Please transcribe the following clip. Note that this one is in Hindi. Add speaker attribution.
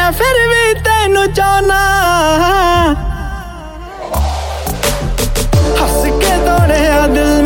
Speaker 1: मैं फिर भी तेनू चाहना, हंस के तोड़े दिल